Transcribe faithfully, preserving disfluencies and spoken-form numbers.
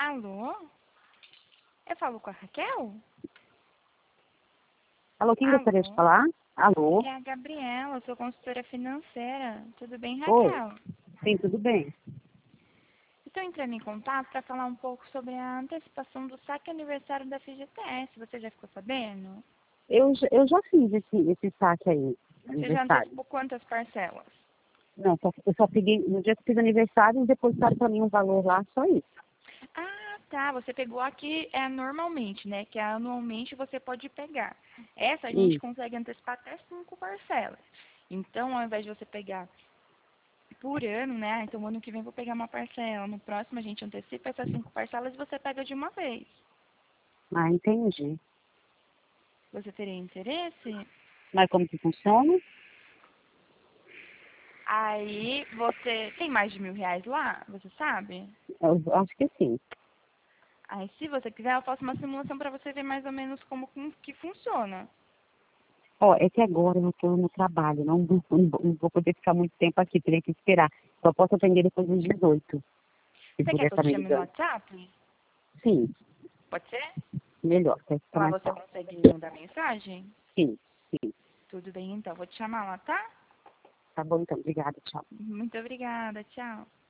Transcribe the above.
Alô? Eu falo com a Raquel? Alô, quem Alô? gostaria de falar? Alô? É a Gabriela, sou consultora financeira. Tudo bem, Oi. Raquel? Sim, tudo bem. Estou entrando em contato para falar um pouco sobre a antecipação do saque aniversário da F G T S. Você já ficou sabendo? Eu, já- eu já fiz esse, esse saque aí, Você já aniversário. antecipou quantas parcelas? Não, só, eu só peguei, no dia que fiz aniversário, e depositaram para mim um valor lá, só isso. Ah, tá. Você pegou aqui é normalmente, né? Que anualmente você pode pegar. Essa a gente Isso. consegue antecipar até cinco parcelas. Então, ao invés de você pegar por ano, né? Então, ano que vem eu vou pegar uma parcela. No próximo a gente antecipa essas cinco parcelas e você pega de uma vez. Ah, entendi. Você teria interesse? Mas como que funciona? Aí você tem mais de mil reais lá, você sabe? Eu acho que sim. Aí se você quiser eu faço uma simulação para você ver mais ou menos como fun- que funciona. Ó, é que agora eu estou no trabalho, não, não, vou não vou poder ficar muito tempo aqui, teria que esperar. Só posso atender depois dos dezoito, se Você quer puder que eu estar te me chame no ligando. WhatsApp? Sim, Pode ser? melhor, que ficar Lá mais você fácil. consegue mandar mensagem? Sim, sim. Tudo bem então, vou te chamar lá, tá? Tá bom então, obrigada, tchau. Muito obrigada, tchau.